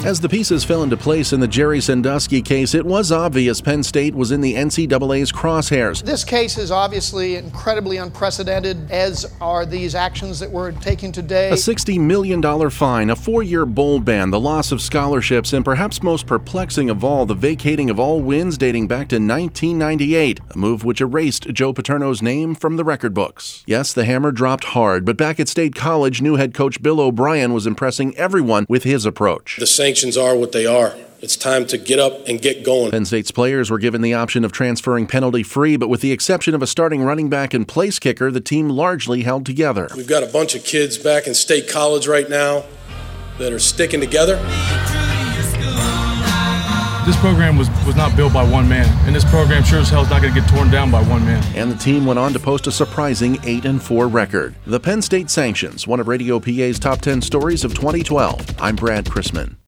As the pieces fell into place in the Jerry Sandusky case, it was obvious Penn State was in the NCAA's crosshairs. This case is obviously incredibly unprecedented, as are these actions that we're taking today. A $60 million fine, a 4-year bowl ban, the loss of scholarships, and perhaps most perplexing of all, the vacating of all wins dating back to 1998, a move which erased Joe Paterno's name from the record books. Yes, the hammer dropped hard, but back at State College, new head coach Bill O'Brien was impressing everyone with his approach. The sanctions are what they are. It's time to get up and get going. Penn State's players were given the option of transferring penalty-free, but with the exception of a starting running back and place kicker, the team largely held together. We've got a bunch of kids back in State College right now that are sticking together. This program was not built by one man, and this program sure as hell is not going to get torn down by one man. And the team went on to post a surprising 8-4 record. The Penn State sanctions, one of Radio PA's top 10 stories of 2012. I'm Brad Chrisman.